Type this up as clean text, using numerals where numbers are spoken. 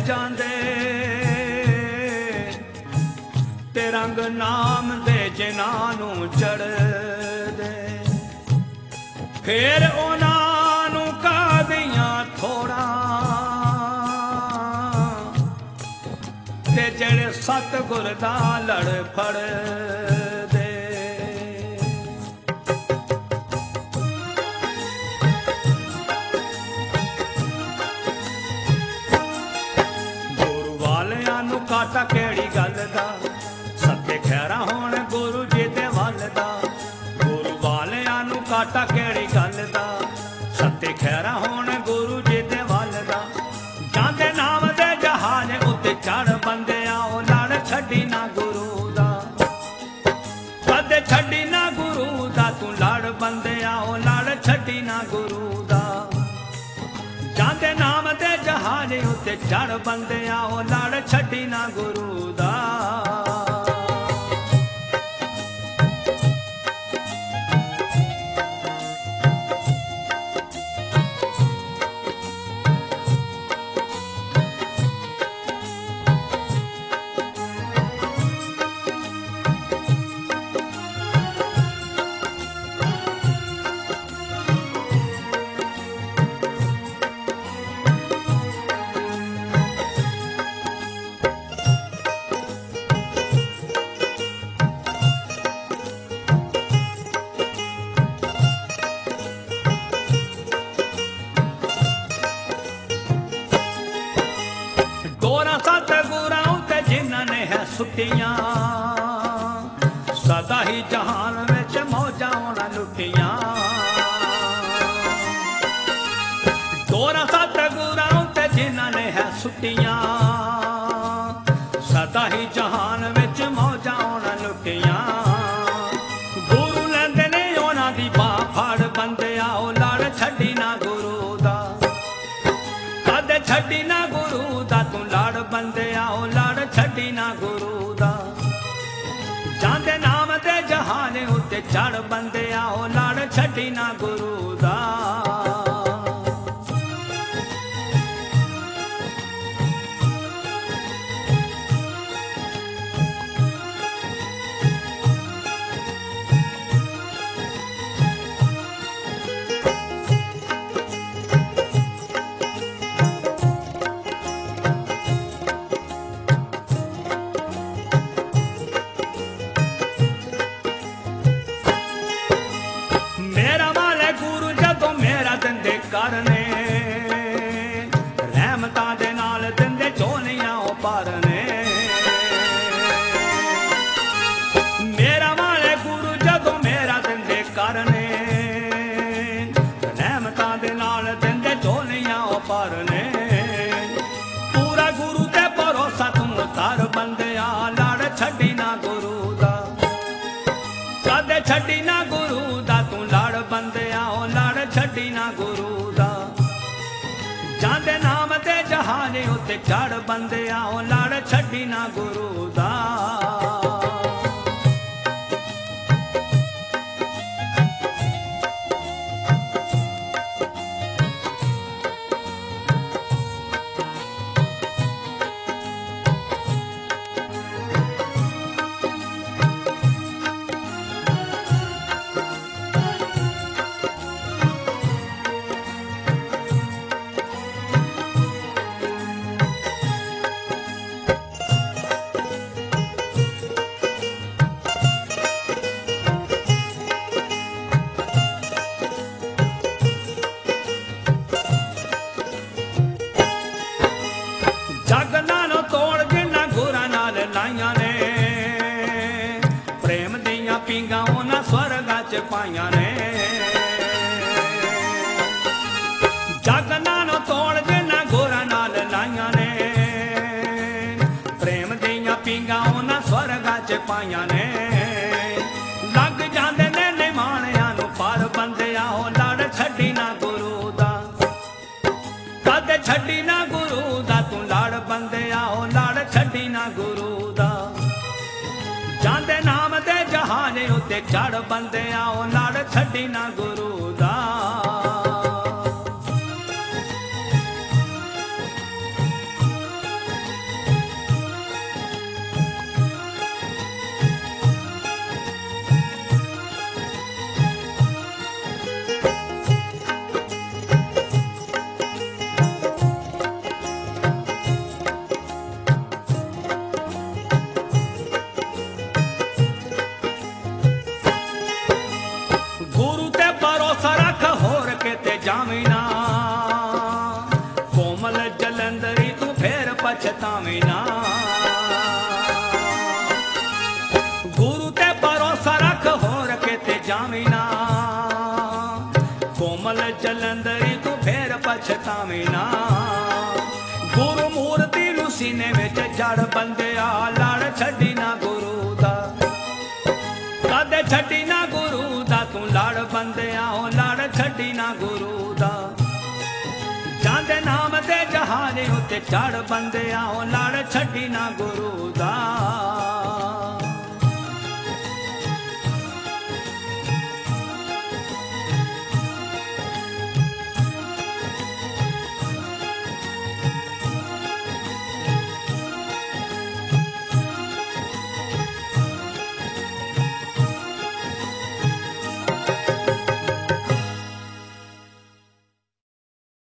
जांदे ते रंग नाम दे जिन्हां नूं चढ़दे फिर उन्हां नूं कादियां थोड़ा ते जेड़े सतगुर दा लड़ फड़दे गुरु वालियां नूं काटा केड़ी गल दा सत्ते खैरा होण गुरु जी दे वल दा गुरु वालियां नूं काटा केड़ी गल दा सत्ते खैरा होण गुरु जी दे वल दा जांदे नाम दे जहाज उत्ते चढ़ बंदे आओ लड़ छड्डी ना गुरु दा कदे छड्डी ना गुरु दा तू लड़ बंदे आओ लड़ छड्डी ना गुरु दा जांदे नाम दे जहाज उत्ते चढ़ बंदे आओ लड़ छड्डी ना गुरु दा सुटियां सदा ही जहान विच मौजां होना लुटियां दोरा सत गुरां ते जिन्हां ने है सुटियां सदा ही जहान विच मौजां होना लुटियां गुरु लैंदे ने उन्हां दी बांह फड़ बंदे आओ लड़ छड्डी ना गुरु दा कदे छड्डी ना गुरु दा तू लड़ बंदे आओ लड़ छड्डी ना गुरु जांदे नाम दे जहान उत्ते चढ़ बंदे आओ लड़ छड्डी ना गुरु दा करने रहमतां दे नाल दिंदे झोलियां ओ भरने मेरा वाले गुरु जदों मेरा दिंदे करने रहमतां दे नाल दिंदे झोलियां ओ भरने पूरा गुरु ते भरोसा तू कर बंदे आ लड़ छड्डी ना गुरु दा कदे छड्डी ना गुरु दा तू लड़ बंदे आओ लड़ छड्डी ना गुरु जांदे नाम दे जहाज उत्ते चढ़ बंदे आओ लड़ छड्डी ना गुरु दा पींगा उन्हां स्वर्गां च पाइयां ने जग नालों तोड़ जिन्हां गोरां नाल लाइयां ने प्रेम दियां पींगा उन्हां स्वर्गां च पाइयां ने लग जांदे ने निमाणियां नूं पर बंदे आओ लड़ छड्डी ना गुरु दा कदे छड्डी ना गुरु दा तू लड़ बंदे आओ लड़ छड्डी ना गुरु दा जांदे नाम दे जहाज उत्ते चढ़ बंदे आओ लड़ छड्डी ना गुरु दा कोमल जलंधरी तू फेर पछतावी ना। गुरु ते भरोसा रख होर के ते जावी ना। कोमल जलंधरी तू फेर पछतावी ना। गुरु मूर्ति नू सीने विच जड़ बंदिया लड़ छड्डी ना गुरु दा। कदे छड्डी ना गुरु दा तू लड़ बंदिया ओ लड़ छड्डी ना गुरु दा। जांदे नाम दे जहाजे उत्ते चढ़ बंदिया ओ लड़ छड्डी ना गुरु दा।